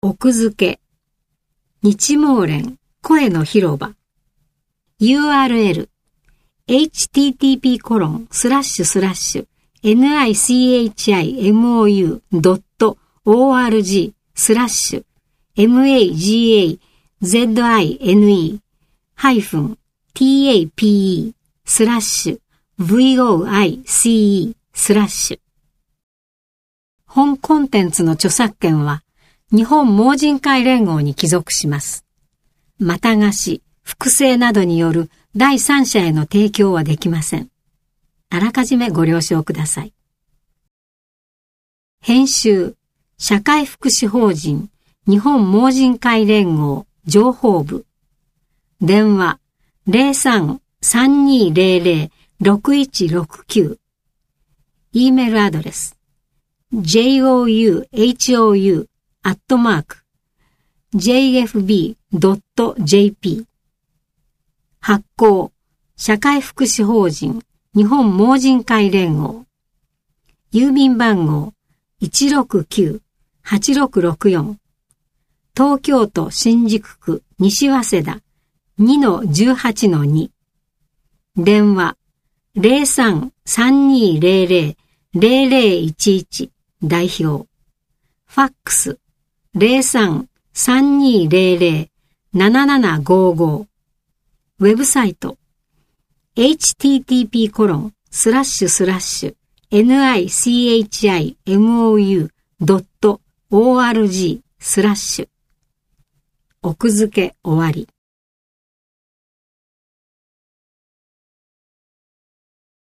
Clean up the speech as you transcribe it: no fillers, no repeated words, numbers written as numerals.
奥付け、日毛連声の広場 URL http://magazine.org/tape/voice/. 本コンテンツの著作権は日本盲人会連合に帰属します。また貸し、複製などによる第三者への提供はできません。あらかじめご了承ください。編集、社会福祉法人日本盲人会連合情報部。電話 03-3200-6169。E メールアドレス jouhou@jfb.jp。 発行、社会福祉法人日本盲人会連合。郵便番号 169-8664。東京都新宿区西早稲田 2-18-2。電話 03-3200-0011。代表。ファックス 03-3200-7755。ウェブサイト http://nichimou.org/. 奥付け終わり。